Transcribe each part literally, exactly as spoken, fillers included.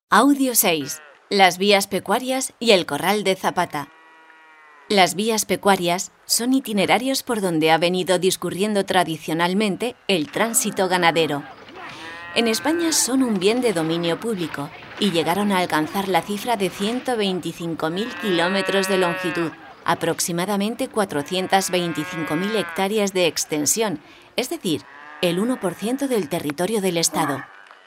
Audio seis. Las vías pecuarias y el corral de Zapata. Las vías pecuarias son itinerarios por donde ha venido discurriendo tradicionalmente el tránsito ganadero. En España son un bien de dominio público y llegaron a alcanzar la cifra de ciento veinticinco mil kilómetros de longitud, aproximadamente cuatrocientas veinticinco mil hectáreas de extensión, es decir, el uno por ciento del territorio del Estado.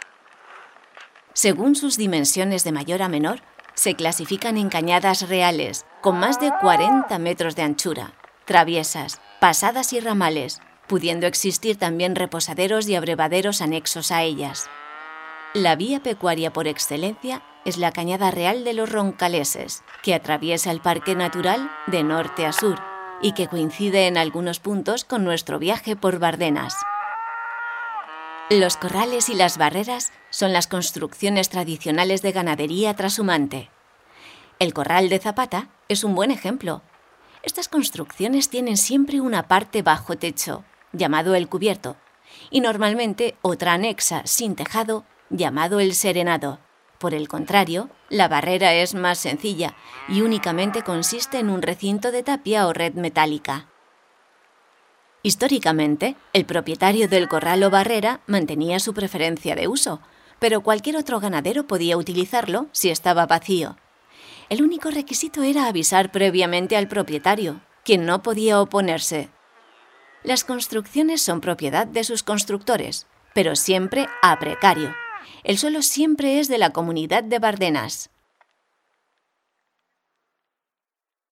Según sus dimensiones de mayor a menor, se clasifican en cañadas reales, con más de cuarenta metros de anchura, traviesas, pasadas y ramales, pudiendo existir también reposaderos y abrevaderos anexos a ellas. La vía pecuaria por excelencia es la Cañada Real de los Roncaleses, que atraviesa el Parque Natural de norte a sur y que coincide en algunos puntos con nuestro viaje por Bardenas. Los corrales y las barreras son las construcciones tradicionales de ganadería trashumante. El corral de Zapata es un buen ejemplo. Estas construcciones tienen siempre una parte bajo techo, llamado el cubierto, y normalmente otra anexa sin tejado, llamado el serenado. Por el contrario, la barrera es más sencilla y únicamente consiste en un recinto de tapia o red metálica. Históricamente, el propietario del corral o barrera mantenía su preferencia de uso, pero cualquier otro ganadero podía utilizarlo si estaba vacío. El único requisito era avisar previamente al propietario, quien no podía oponerse. Las construcciones son propiedad de sus constructores, pero siempre a precario. El suelo siempre es de la comunidad de Bardenas.